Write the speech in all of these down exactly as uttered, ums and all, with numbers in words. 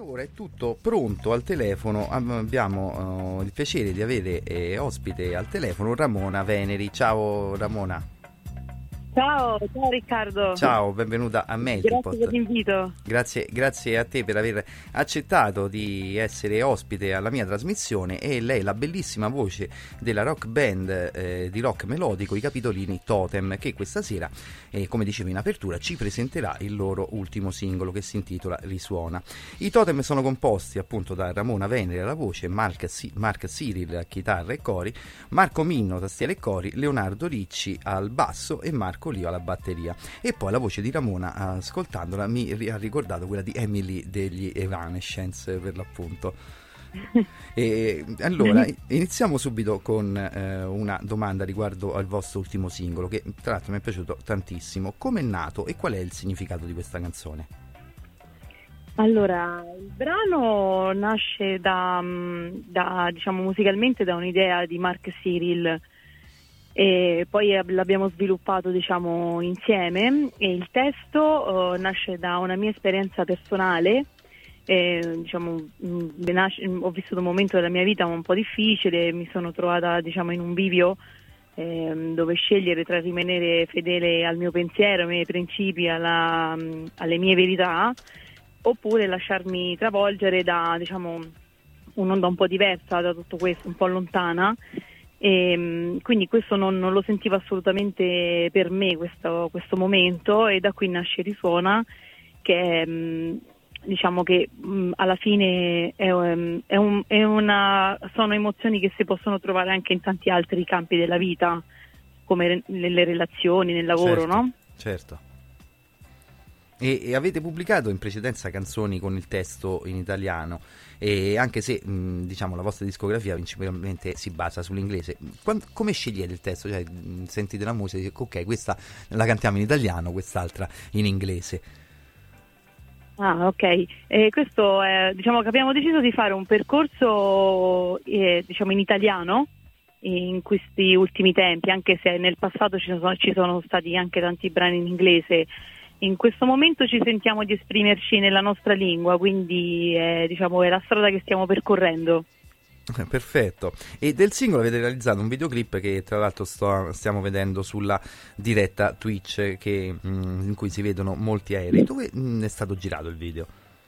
Ora è tutto pronto al telefono. Abbiamo uh, il piacere di avere eh, ospite al telefono Ramona Veneri. Ciao Ramona. Ciao, ciao Riccardo. Ciao, benvenuta a Melting Pot. Grazie per l'invito. Grazie, grazie a te per aver accettato di essere ospite alla mia trasmissione. E lei è la bellissima voce della rock band eh, di rock melodico I Capitolini Totem, che questa sera, eh, come dicevo in apertura, ci presenterà il loro ultimo singolo che si intitola Risuona. I Totem sono composti appunto da Ramona Veneri alla voce, Mark, si- Mark Cyril a chitarra e cori, Marco Minno tastiere e cori, Leonardo Ricci al basso e Marco Lio alla batteria. E poi la voce di Ramona, ascoltandola, mi ha ricordato quella di Emily degli Evanescence, per l'appunto. E allora iniziamo subito con eh, una domanda riguardo al vostro ultimo singolo, che tra l'altro mi è piaciuto tantissimo. Come è nato e qual è il significato di questa canzone? Allora, il brano nasce da, da diciamo musicalmente da un'idea di Mark Cyril, e poi l'abbiamo sviluppato diciamo insieme, e il testo uh, nasce da una mia esperienza personale. E, diciamo, mh, nasce, ho vissuto un momento della mia vita un po' difficile, mi sono trovata diciamo in un bivio eh, dove scegliere tra rimanere fedele al mio pensiero, ai miei principi, alla, mh, alle mie verità, oppure lasciarmi travolgere da diciamo un'onda un po' diversa da tutto questo, un po' lontana. E quindi questo non, non lo sentivo assolutamente per me questo, questo momento, e da qui nasce Risuona, che è, diciamo che mh, alla fine è, è un, è una, sono emozioni che si possono trovare anche in tanti altri campi della vita, come nelle relazioni, nel lavoro, certo, no? Certo. E, e avete pubblicato in precedenza canzoni con il testo in italiano, e anche se mh, diciamo la vostra discografia principalmente si basa sull'inglese, Quando, come scegliete il testo? Cioè, mh, sentite la musica e dite ok, questa la cantiamo in italiano, quest'altra in inglese. Ah, ok. Eh, questo è, diciamo che abbiamo deciso di fare un percorso eh, diciamo in italiano in questi ultimi tempi, anche se nel passato ci sono, ci sono stati anche tanti brani in inglese. In questo momento ci sentiamo di esprimerci nella nostra lingua, quindi eh, diciamo è la strada che stiamo percorrendo. Perfetto. E del singolo avete realizzato un videoclip che tra l'altro sto, stiamo vedendo sulla diretta Twitch, che, mh, in cui si vedono molti aerei. Dove mh, è stato girato il video?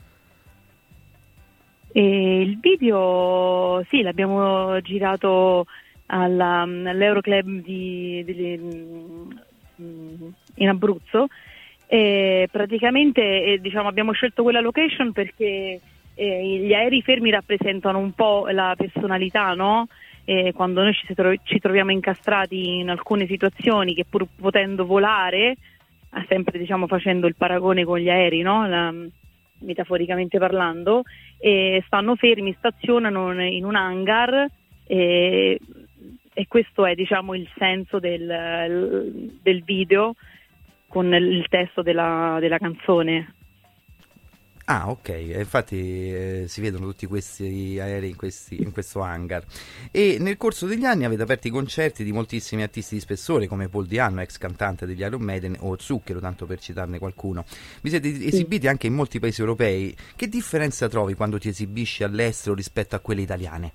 E il video sì, l'abbiamo girato alla, all'Euroclub di, di, di, in Abruzzo. E praticamente eh, diciamo abbiamo scelto quella location perché eh, gli aerei fermi rappresentano un po' la personalità, no? E quando noi ci, tro- ci troviamo incastrati in alcune situazioni che pur potendo volare, sempre diciamo facendo il paragone con gli aerei, no? La, metaforicamente parlando, e stanno fermi, stazionano in un hangar, e, e questo è diciamo il senso del, del video con il testo della, della canzone. Ah, ok, infatti eh, si vedono tutti questi aerei in, questi, in questo hangar. E nel corso degli anni avete aperto i concerti di moltissimi artisti di spessore come Paul Di'Anno, ex cantante degli Iron Maiden, o Zucchero, tanto per citarne qualcuno. Vi siete esibiti anche in molti paesi europei. Che differenza trovi quando ti esibisci all'estero rispetto a quelle italiane?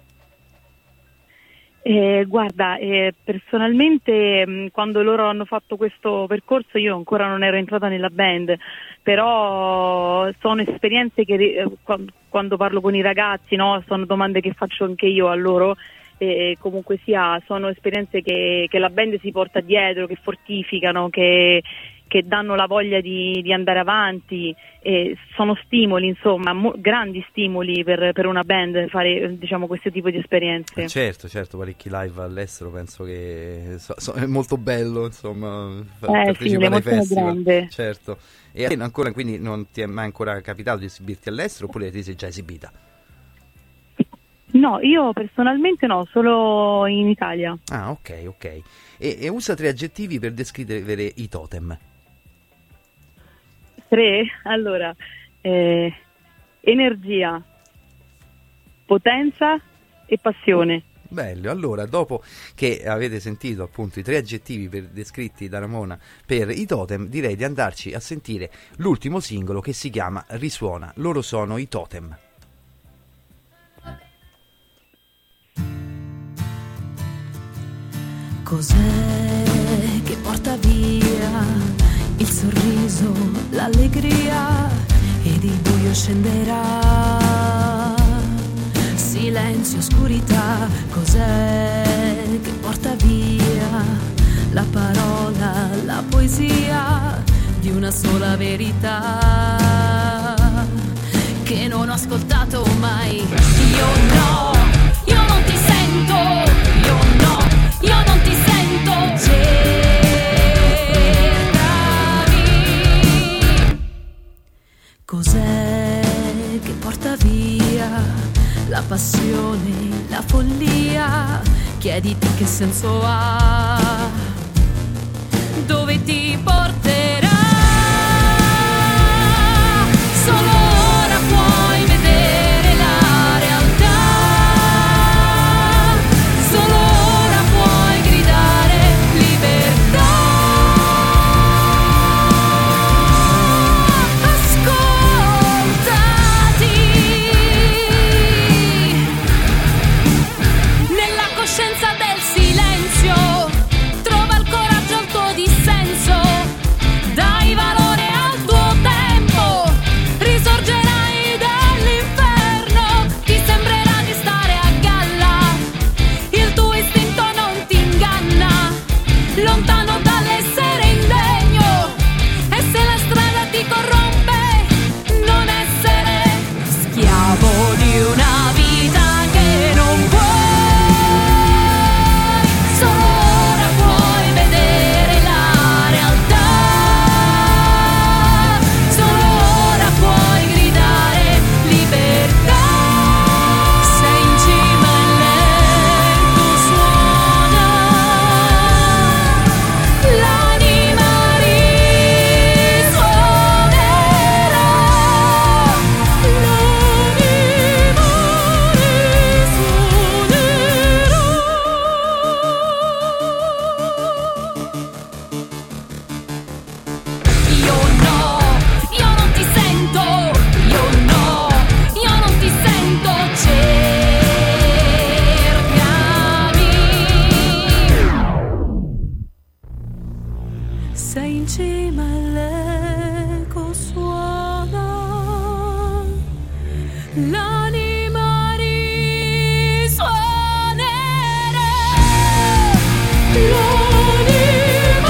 Eh, guarda, eh, personalmente mh, quando loro hanno fatto questo percorso io ancora non ero entrata nella band, però sono esperienze che eh, quando, quando parlo con i ragazzi, no, sono domande che faccio anche io a loro, e comunque sia sono esperienze che, che la band si porta dietro, che fortificano, che, che danno la voglia di, di andare avanti, e sono stimoli, insomma, mo- grandi stimoli per, per una band fare diciamo questo tipo di esperienze. Certo, certo, parecchi live all'estero, penso che so, so, è molto bello, insomma, Eh partecipare sì, ai festival. grande. Certo. E a te ancora, quindi non ti è mai ancora capitato di esibirti all'estero, oppure ti sei già esibita? No, io personalmente no, solo in Italia. Ah, ok, ok. E, e usa tre aggettivi per descrivere i Totem. Tre? Allora, eh, energia, potenza e passione. Bello, allora dopo che avete sentito appunto i tre aggettivi per, descritti da Ramona per i Totem, direi di andarci a sentire l'ultimo singolo che si chiama Risuona. Loro sono i Totem. Cos'è che porta via il sorriso, l'allegria ed il buio scenderà? Silenzio, oscurità, cos'è che porta via la parola, la poesia di una sola verità che non ho ascoltato mai? Io no, io non ti sento, io no, io non ti sento, cercami. Cos'è che porta via la passione, la follia? Chiediti che senso ha, dove ti porterà. Solo ora puoi vedere la realtà, solo ora puoi gridare libertà. Ascoltati nella coscienza del silenzio, trova il coraggio al tuo dissenso, dai valore al tuo tempo, risorgerai dall'inferno, ti sembrerà di stare a galla, il tuo istinto non ti inganna, lontano dall'essere indegno, e se la strada ti corrompe, non essere schiavo di una vita che non puoi. Solo ora puoi vedere la realtà, solo ora puoi gridare libertà. Sei in cima e l'eco suona, l'anima risuonerà, l'anima risuonerà. Io no, io non ti sento, io no, io non ti sento, cercami. Sei in cima e l'eco suona, l'anima risuonerà, l'anima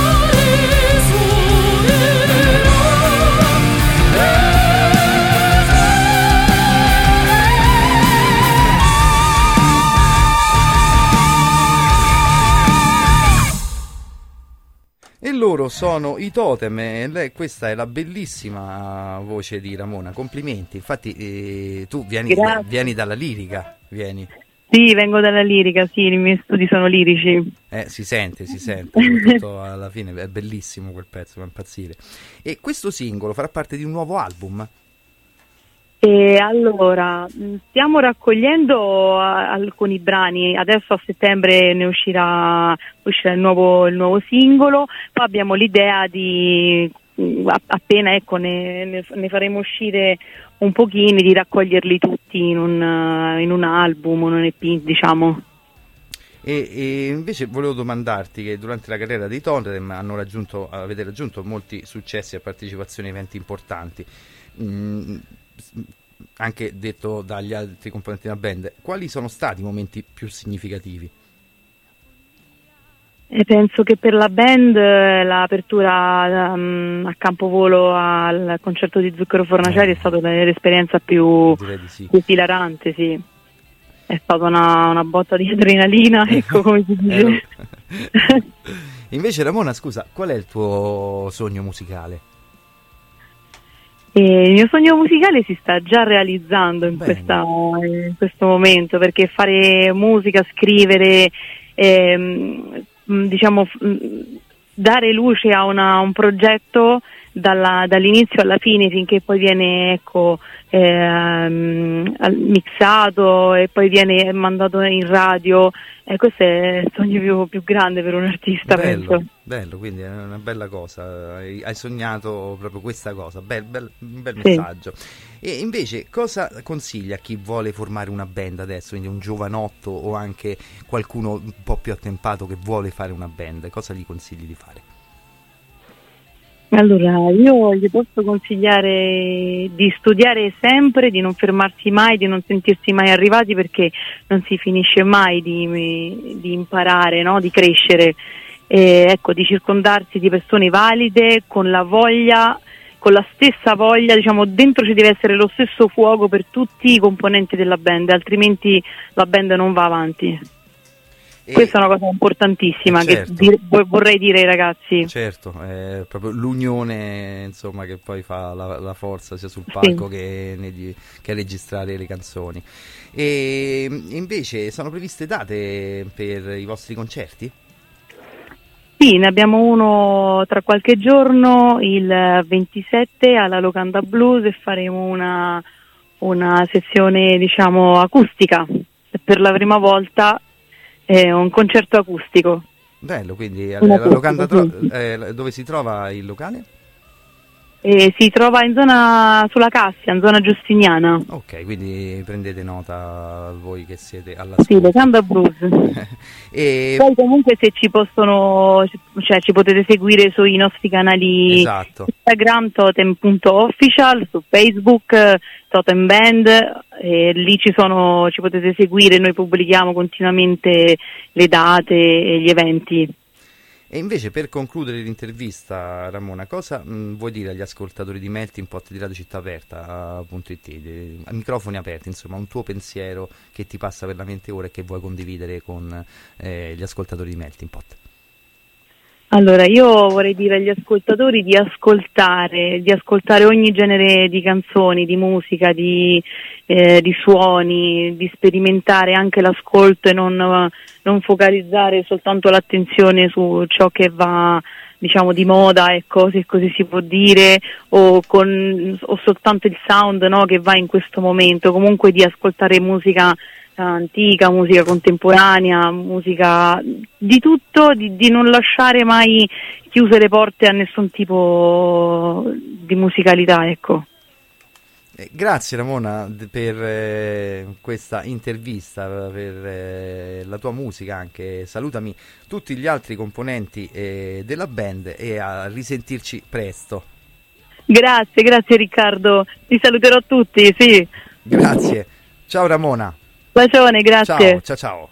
E loro sono i Totem, e lei, questa è la bellissima voce di Ramona, complimenti. Infatti eh, tu vieni, Grazie. vieni dalla lirica, vieni. Sì, vengo dalla lirica, sì, i miei studi sono lirici. Eh, si sente, si sente, soprattutto alla fine è bellissimo quel pezzo, fa impazzire. E questo singolo farà parte di un nuovo album? E allora, mh, stiamo raccogliendo a- alcuni brani, adesso a settembre ne uscirà, uscirà il nuovo, il nuovo singolo, poi abbiamo l'idea di, mh, a- appena ecco, ne, ne- ne faremo uscire un pochino, di raccoglierli tutti in un, uh, in un album, un E P, diciamo. E, e invece volevo domandarti che durante la carriera dei Totem hanno raggiunto, avete raggiunto molti successi e partecipazioni a eventi importanti. Mm, anche detto dagli altri componenti della band, quali sono stati i momenti più significativi? E penso che per la band eh, l'apertura um, a Campovolo al concerto di Zucchero Fornaciari è stata l'esperienza più, Direi di sì. più esilarante, sì. È stata una, una botta di adrenalina, ecco, come si dice. Invece Ramona, scusa, qual è il tuo sogno musicale? E il mio sogno musicale si sta già realizzando in, Bene. questa, in questo momento, perché fare musica, scrivere, ehm, diciamo, f- dare luce a una- un progetto dalla, dall'inizio alla fine finché poi viene ecco ehm, mixato e poi viene mandato in radio. E questo è il sogno più, più grande per un artista, bello, penso. bello, quindi è una bella cosa, hai, hai sognato proprio questa cosa, bel, bel, un bel Sì. messaggio. E invece cosa consiglia a chi vuole formare una band adesso, quindi un giovanotto o anche qualcuno un po' più attempato che vuole fare una band, cosa gli consigli di fare? Allora, io gli posso consigliare di studiare sempre, di non fermarsi mai, di non sentirsi mai arrivati, perché non si finisce mai di, di imparare, no? Di crescere. E, ecco, di circondarsi di persone valide, con la voglia, con la stessa voglia, diciamo, dentro ci deve essere lo stesso fuoco per tutti i componenti della band, altrimenti la band non va avanti. E questa è una cosa importantissima, eh, certo. che dir- vorrei dire ai ragazzi. Certo, è proprio l'unione, insomma, che poi fa la, la forza sia sul palco Sì. che, negli, che a registrare le canzoni. E invece sono previste date per i vostri concerti? Sì, ne abbiamo uno tra qualche giorno, il ventisette alla Locanda Blues, e faremo una, una sessione, diciamo, acustica per la prima volta. È un concerto acustico. Bello, quindi Un la acustico, locanda tro- sì. eh, dove si trova il locale? E si trova in zona sulla Cassia, in zona Giustiniana. Ok, quindi prendete nota voi che siete Sì, all'ascolto. Locanda Blues. E Poi comunque se ci possono, cioè ci potete seguire sui nostri canali esatto. Instagram, totem punto official, su Facebook eh, Totem Band, e lì ci sono, ci potete seguire, noi pubblichiamo continuamente le date e gli eventi. E invece, per concludere l'intervista, Ramona, cosa mh, vuoi dire agli ascoltatori di Melting Pot di Radio Città Aperta punto it, de- a microfoni aperti, insomma, un tuo pensiero che ti passa per la mente ora e che vuoi condividere con eh, gli ascoltatori di Melting Pot? Allora, io vorrei dire agli ascoltatori di ascoltare, di ascoltare ogni genere di canzoni, di musica, di, eh, di suoni, di sperimentare anche l'ascolto e non, non focalizzare soltanto l'attenzione su ciò che va, diciamo, di moda, ecco, se così si può dire, o, con, o soltanto il sound, no, che va in questo momento. Comunque di ascoltare musica antica, musica contemporanea, musica di tutto, di, di non lasciare mai chiuse le porte a nessun tipo di musicalità, ecco. Eh, grazie Ramona d- per eh, questa intervista, per eh, la tua musica anche. Salutami tutti gli altri componenti eh, della band e a risentirci presto. Grazie, grazie Riccardo, ti saluterò tutti, sì. Grazie, ciao Ramona. Bacione, grazie. Ciao, ciao, ciao.